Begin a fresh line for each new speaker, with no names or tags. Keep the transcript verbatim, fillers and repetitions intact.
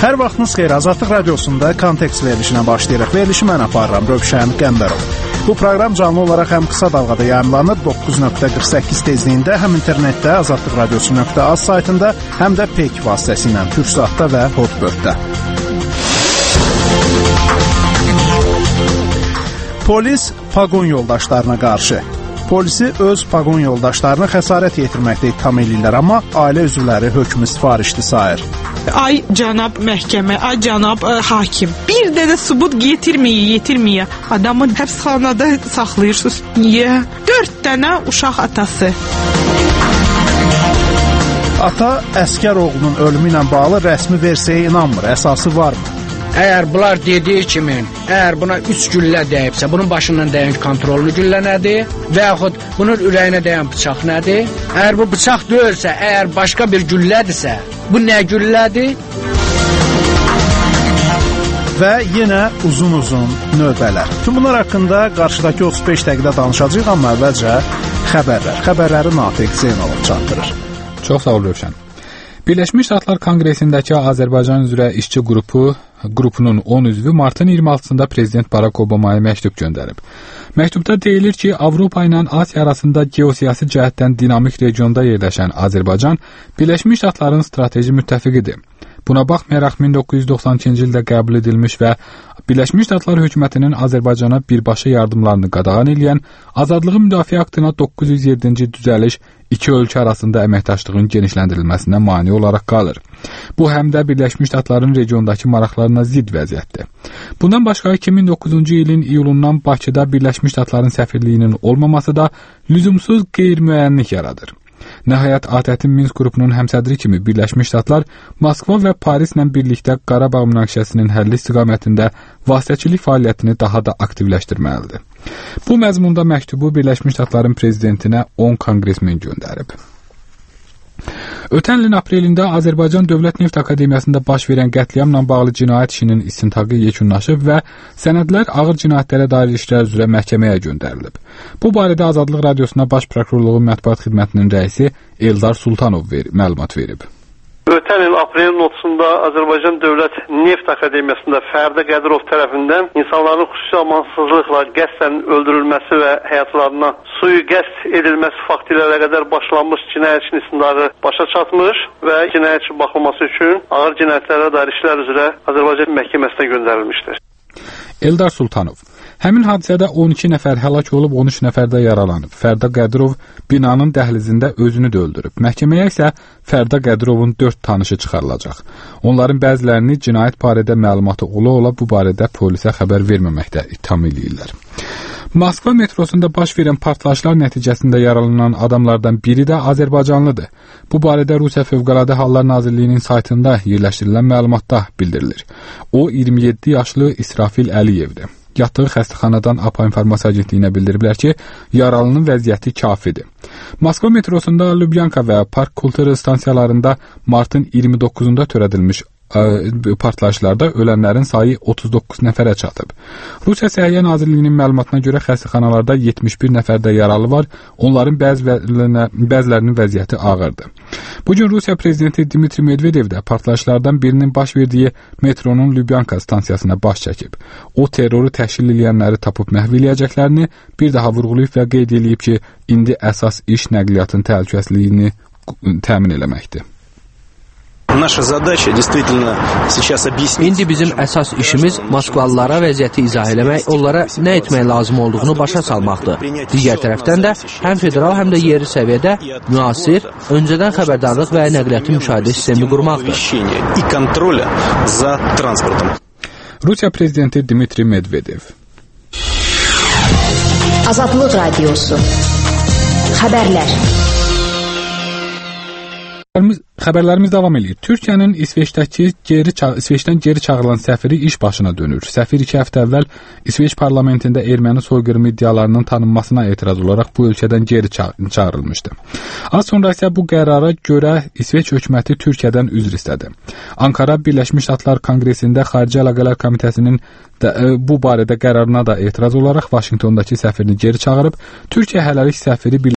Hər vaxtınız xeyir, Azadlıq Radiosunda Kontekst verilişinə başlayırıq. Verilişi mən aparıram, Rövşən Qəmbərov. Bu proqram canlı olaraq həm qısa dalğada yayımlanır, doqquz nöqtə qırx səkkiz tezliyində, həm internetdə azadlıq radiosu nöqtə az saytında, həm də Pek vasitəsilə, Türksatda və Hotbirddə. Polis paqon yoldaşlarına qarşı. Polisi öz paqon yoldaşlarına xəsarət yetirməkdə ittiham edirlər, amma ailə üzvləri hökmü sifarişli sayır.
Ay cənab məhkəmə, ay cənab ə, hakim. Bir də də sübut getirməyə, yetirməyə. Adamı həbsxanada saxlayırsınız. Niyə? Dörd dənə uşaq atası.
Ata əskər oğlunun ölümü ilə bağlı rəsmi versiyaya inanmır. Əsası varmı?
Əgər bunlar dediyi kimi, əgər buna üç güllə dəyibsə, bunun başından dəyən kontrollü güllə nədir? Və yaxud bunun ürəyinə dəyən bıçaq nədir? Əgər bu bıçaq deyilsə, əgər başqa bir güllədirsə, bu nə güllədir?
Və yenə uzun-uzun növbələr. Tüm bunlar haqqında qarşıdakı otuz beş dəqiqədə danışacağıq, amma əvvəlcə xəbərlər. Xəbərləri Natiq Zeynalov çatdırır.
Çox sağ ol, Rövşən. Birləşmiş Ştatlar Konqresindəki Azərbaycan üzrə işçi qrupu qrupunun on üzvü martın iyirmi altısında Prezident Barack Obamaya məktub göndərib. Məktubda deyilir ki, Avropa ilə Asiya arasında geosiyasi cəhətdən dinamik regionda yerləşən Azərbaycan Birləşmiş Ştatların strateji müttəfiqidir. Buna baxmayaraq min doqquz yüz doxsan ikinci ildə qəbul edilmiş və Birləşmiş Ştatlar hökumətinin Azərbaycana birbaşa yardımlarını qadağan edən Azadlığı Müdafiə Aktına doqquz yüz yeddinci düzəliş iki ölkə arasında əməkdaşlığın genişləndirilməsinə mane olaraq qalır. Bu həm də Birləşmiş Ştatların regiondakı maraqlarına zidd vəziyyətdir. Bundan başqa iki min doqquzuncu ilin iyulundan Bakıda Birləşmiş Ştatların səfirliyinin olmaması da lüzumsuz qeyri-müəyyənlik yaradır. Nəhayət A T Ə-tin Minsk qrupunun həmsədri kimi Birləşmiş Ştatlar Moskva və Parislə birlikdə Qarabağ münaqişəsinin həlli istiqamətində vasitəçilik fəaliyyətini daha da aktivləşdirməlidir. Bu məzmunda məktubu Birləşmiş Ştatların prezidentinə on konqresmen göndərib. Ötən ilin aprelində Azərbaycan Dövlət Neft Akademiyasında baş verən qətliamla bağlı cinayət işinin istintaqı yekunlaşıb və sənədlər ağır cinayətlərə dair işlər üzrə məhkəməyə göndərilib. Bu barədə Azadlıq Radiosuna Baş Prokurorluğun mətbuat xidmətinin rəisi Eldar Sultanov ver, məlumat verib.
Ötən il aprelin otuzunda Azərbaycan Dövlət Neft Akademiyasında Fərdə Qədirov tərəfindən insanların xüsusi amansızlıqla qəsdən öldürülməsi və həyatlarına sui-qəsd edilməsi faktı ilə qədər başlanmış cinayət işinin istintaqı başa çatmış və cinayət işi baxılması üçün ağır cinayətlərə dair işlər üzrə Azərbaycan məhkəməsinə göndərilmişdir.
Eldar Sultanov. Həmin hadisədə on iki nəfər həlak olub, on üç nəfər də yaralanıb. Fərdə Qədirov binanın dəhlizində özünü də öldürüb. Məhkəməyə isə Fərdə Qədirovun dörd tanışı çıxarılacaq. Onların bəzilərini cinayət barədə məlumatı ola-ola bu barədə polisə xəbər verməməkdə ittiham edirlər. Moskva metrosunda baş verən partlayışlar nəticəsində yaralanan adamlardan biri də Azərbaycanlıdır. Bu barədə Rusiya Fövqəladə Hallar Nazirliyinin saytında yerləşdirilən məlumatda bildirilir. O iyirmi yeddi yaşlı İsrafil Əliyevdir. Yatdığı xəstəxanadan A P A İnformasiya Agentliyinə bildiriblər ki, yaralının vəziyyəti kafidir. Moskva metrosunda Lubyanka və Park Kulturu stansiyalarında martın iyirmi doqquzunda törədilmiş partlayışlarda ölənlərin sayı otuz doqquz nəfərə çatıb. Rusiya Səhiyyə Nazirliyinin məlumatına görə xəstəxanalarda yetmiş bir nəfər də yaralı var, onların bəzilərinə, bəzilərinin vəziyyəti ağırdır. Bugün Rusiya prezidenti Dmitri Medvedev də partlayışlardan birinin baş verdiyi metronun Lubyanka stansiyasına baş çəkib. O terroru təşkil edənləri tapıb məhv eləyəcəklərini bir daha vurğulayıb və qeyd edib ki, indi əsas iş nəqliyyatın təhlükəsizliyini təmin etməkdir.
İndi bizim əsas işimiz Moskvalılara vəziyyəti izah eləmək, onlara nə etmək lazım olduğunu başa salmaqdır. Digər tərəfdən də həm federal, həm də yerli səviyyədə müasir, öncədən xəbərdarlıq və nəqliyyatı müşahidə sistemi qurmaqdır.
Rusiya prezidenti Dmitri Medvedev.
Azadlıq Radiosu. Xəbərlər.
Xəbərlərimiz davam edir. Türkiyənin İsveçdəki geri İsveçdən geri çağırılan səfiri iş başına dönür. Səfir iki həftə əvvəl İsveç parlamentində erməni soyqırımı iddialarının tanınmasına etiraz olaraq bu ölkədən geri çağırılmışdı. Az sonra isə bu qərara görə İsveç hökuməti Türkiyədən üzr istədi. Ankara Birləşmiş Ştatlar Konqresində Xarici Əlaqələr Komitəsinin də, bu barədə qərarına da etiraz olaraq Vaşinqtondakı səfirini geri çağırıb. Türkiyə hələlik səfiri